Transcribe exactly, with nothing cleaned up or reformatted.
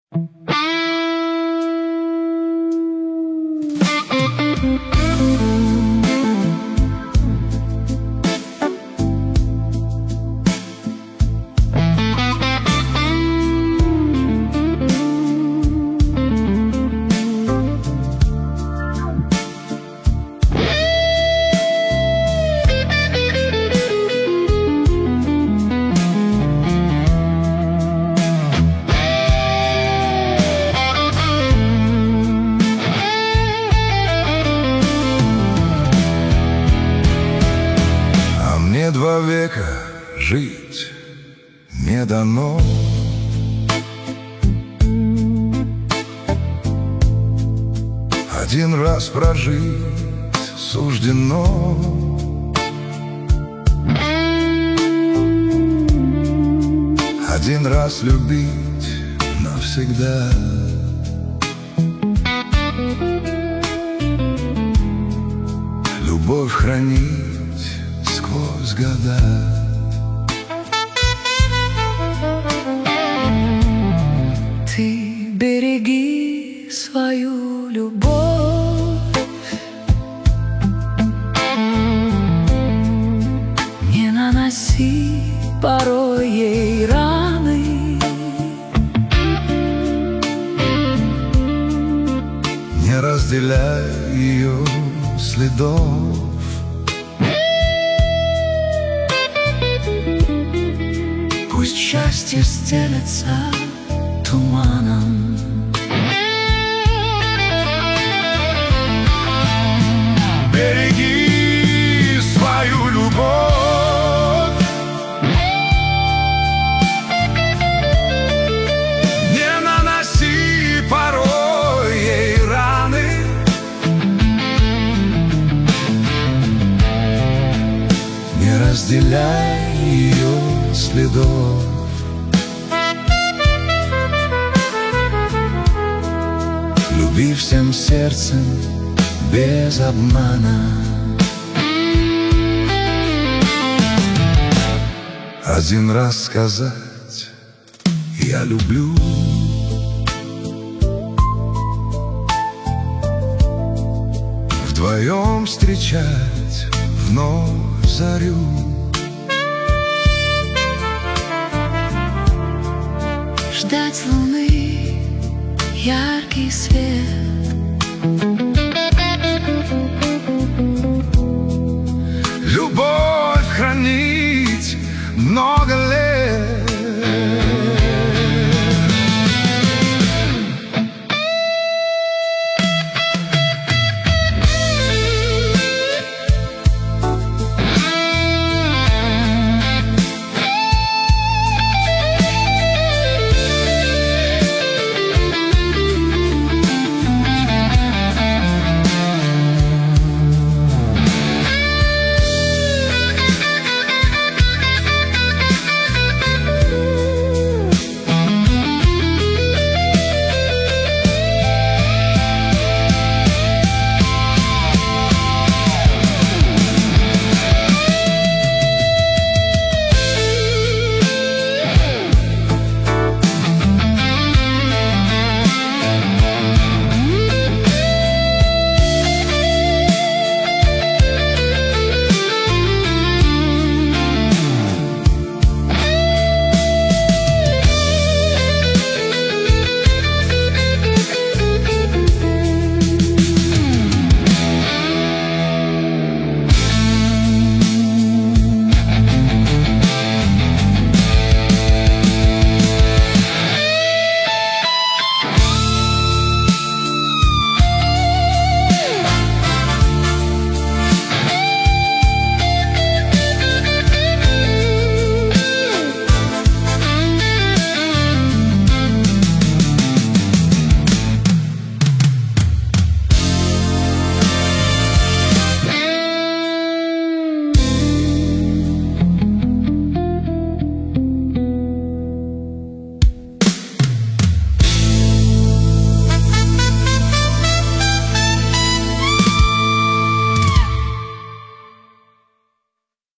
Два века жить не дано. Один раз прожить суждено. Один раз любить навсегда. Любовь хранить сквозь года. Ты береги свою любовь, не наноси порой ей раны, не разделяй ее следов. Пусть счастье стелется туманом. Береги свою любовь, не наноси порой ей раны, не разделяй ее следов. Люби всем сердцем без обмана. Один раз сказать «я люблю», вдвоем встречать вновь зарю. Ждать луны яркий свет,